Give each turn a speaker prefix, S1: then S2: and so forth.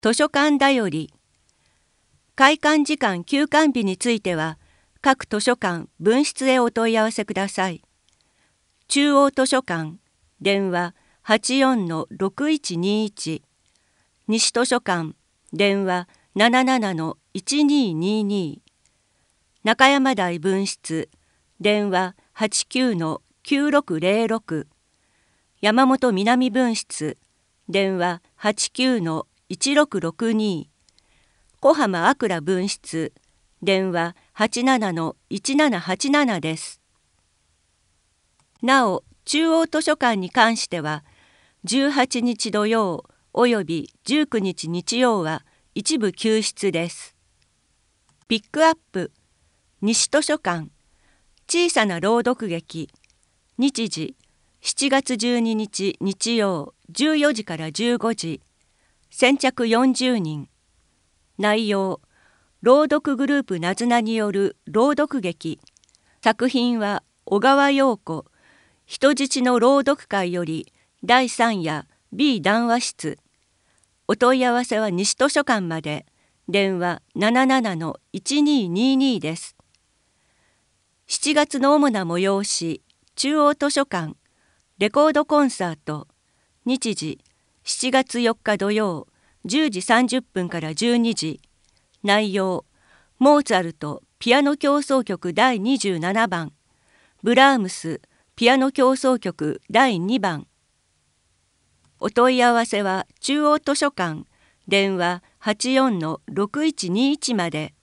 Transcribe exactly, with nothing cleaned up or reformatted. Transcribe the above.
S1: 図書館だより。開館時間休館日については、各図書館分室へお問い合わせください。中央図書館、電話 はちよんのろくいちにいち。西図書館、電話 ななななのいちににに。中山台分室、電話 はちきゅうのきゅうろくぜろろく。山本南分室、電話 はちきゅうのいちろくろくに。小浜明分室、電話 はちななのいちななはちなな です。なお、中央図書館に関しては、じゅうはちにち土曜およびじゅうくにち日曜は一部休室です。ピックアップ、西図書館、小さな朗読劇、日時、しちがつじゅうににち日曜じゅうよじからじゅうごじ、先着よんじゅうにん。内容、朗読グループなずなによる朗読劇。作品は小川陽子、人質の朗読会よりだいさん夜 B 談話室。お問い合わせは西図書館まで。電話 ななななのいちににに です。しちがつの主な催し、中央図書館、レコードコンサート。日時、しちがつよっか土曜、じゅうじさんじゅっぷんからじゅうにじ。内容、モーツァルトピアノ協奏曲だいにじゅうななばん、ブラームスピアノ協奏曲だいにばん。お問い合わせは中央図書館、電話 はちよんのろくいちにいち まで。